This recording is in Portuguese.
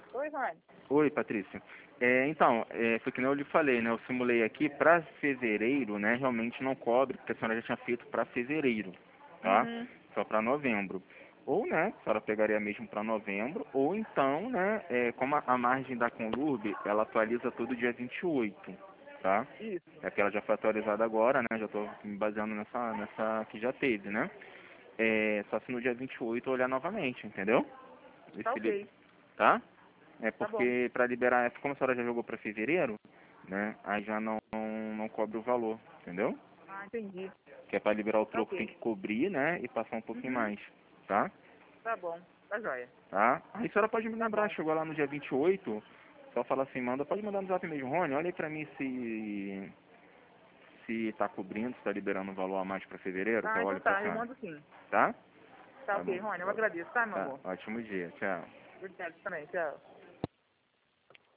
Oi, Rony. Oi, Patrícia. Então, foi que nem eu lhe falei, né? Eu simulei aqui para fevereiro, né? Realmente não cobre, porque a senhora já tinha feito para fevereiro, tá? Uhum. Só para novembro. Ou, né, a senhora pegaria mesmo para novembro, ou então, né, como a margem da Conlurb, ela atualiza todo dia 28, tá? Isso. É que ela já foi atualizada agora, né? Já estou me baseando nessa que já teve, né? Só se no dia 28 eu olhar novamente, entendeu? Tá Esse, ok. tá? Tá bom. Porque para liberar, como a senhora já jogou para fevereiro, né? Aí já não cobre o valor, entendeu? Ah, entendi. Que é para liberar o Tá troco tem ok. que cobrir, né? E passar um pouquinho Uhum. mais, tá? Tá bom. Tá joia. Tá? Aí a senhora pode me Tá lembrar, bom. chegou lá no dia 28, só fala assim, pode mandar no zap mesmo, Rony, olha aí pra mim se tá cobrindo, se tá liberando um valor a mais para fevereiro, que Ah, eu então olho pra tá. Eu senhora, mando sim. tá? Tá Tá ok, bom. Rony. Eu agradeço, tá, meu Tá, amor? ótimo dia, tchau. Obrigado também. Tchau.